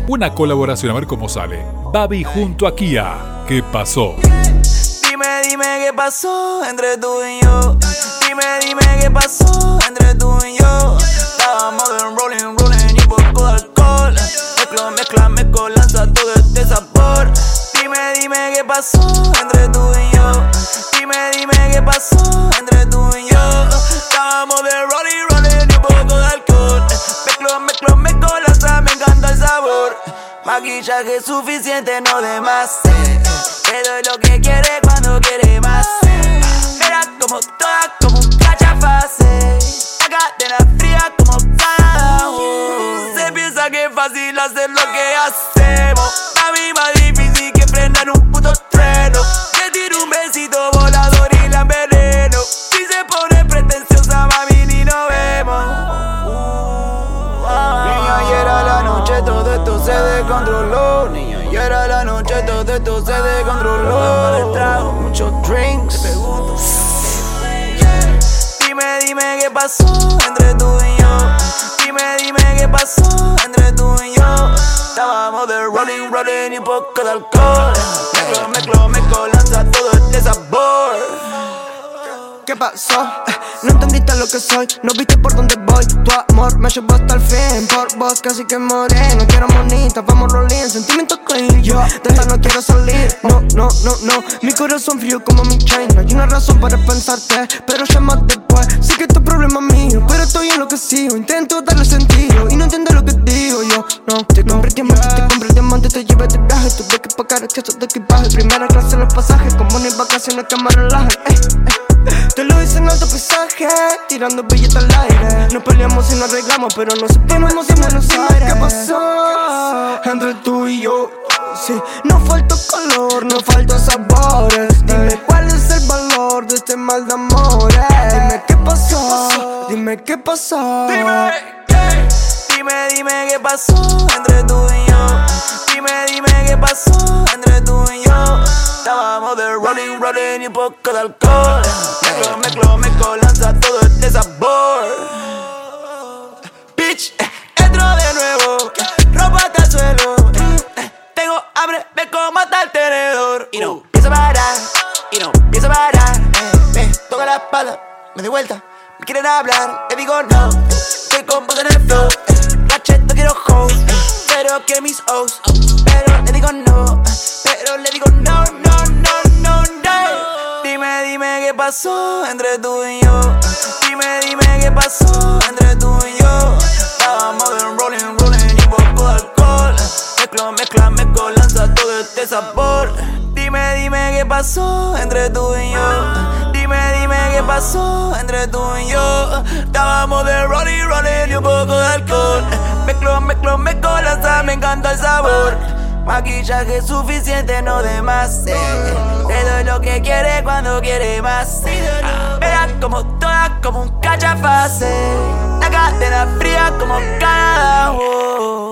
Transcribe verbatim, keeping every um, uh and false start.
Una colaboración, a ver cómo sale. Babi junto a Kia. ¿Qué pasó? Dime, dime qué pasó entre tú y yo. Dime, dime qué pasó entre tú y yo. Estábamos de rolling, rolling y poco de alcohol. Mezcla, mezcla, mezcla, lanza todo este sabor. Dime, dime qué pasó entre tú y yo. Dime, dime qué pasó entre tú y yo. Estábamos de rolling, rolling y poco de alcohol. Mezcla, mezcla, mezcla, lanza, me encanta el sabor. Maquillaje suficiente, no de más. Te doy lo que quiere cuando quiere más. Mira como toda, como un cachafase. La cadena fría como Canadá. uh. Se piensa que es fácil hacer lo que hacemos. A mí más difícil que frenar un puto trueno. Te tiro un besito volador y la enveneno. Si se pone pretenciosa, mami, ni nos vemos. Niña, y era la noche, todo esto se descontroló. Niña, y era la noche, todo esto se descontroló. Trago muchos drinks. Te pregunto. Dime, dime qué pasó entre tú y yo. Dime, dime qué pasó entre tú y yo. Estábamos de rolling, rolling y poco de alcohol. Mezclo, mezclo, mezclo, lanza todo este sabor. ¿Qué pasó? Eh, no entendiste lo que soy, no viste por dónde voy. Tu amor me llevó hasta el fin, por vos casi que morí. No quiero monita, vamos rolling, sentimientos clean. Yo de esta no quiero salir, no, no, no, no. Mi corazón frío como mi chain. No hay una razón para pensarte, pero llama después. Sé que esto es problema mío, pero estoy enloquecido. Intento darle sentido y no entiendo lo que digo yo. No, te compré diamante, te compré diamante, te llevé de viaje. Tuve que pagar exceso de equipaje. Primera clase en los pasajes, como ni vacaciones que me relajan. Eh, eh. Te lo hice en alto paisaje, tirando billetes al aire. Nos peleamos y nos arreglamos, pero nos separamos en Buenos Aires. ¿Qué pasó entre tú y yo? Sí, no faltó color, no faltó sabores. Dime cuál es el valor de este mal de amores. Dime qué pasó, dime qué pasó. Dime, hey. Dime, dime qué pasó entre tú y yo. Dime, dime qué pasó entre tú y yo. Estábamos de rolling, rolling y poco de alcohol. Mezclo, mezclo, mezclo, lanza todo este sabor. Bitch, eh, entro de nuevo, eh, ropa hasta el suelo. eh, eh, Tengo hambre, me como hasta el tenedor. Y no pienso parar, y no pienso parar. eh, Me toca la espalda, me doy vuelta, me quieren hablar, le digo no. Estoy con vos en el flow, eh, cachete quiero hold, eh, pero que mis O's. Pero le digo no, eh, pero le digo no, no, no, no, no. Dime, dime qué pasó entre tú y yo. Dime, dime qué pasó entre tú y yo. Estábamos de rolling, rolling y poco de alcohol. Mezclo, mezcla, mezclo, lanza todo este sabor. Dime, dime qué pasó entre tú y yo. Dime, dime qué pasó entre tú y yo. Estábamos de rolling, rolling y un poco de alcohol. Mezclo, mezclo, mezclo, lanza, me encanta el sabor. Maquillaje suficiente, no de más. eh. Te doy lo que quiere cuando quiere más. Mira como toda, como un cachafase. La cadena fría como Canadá. oh.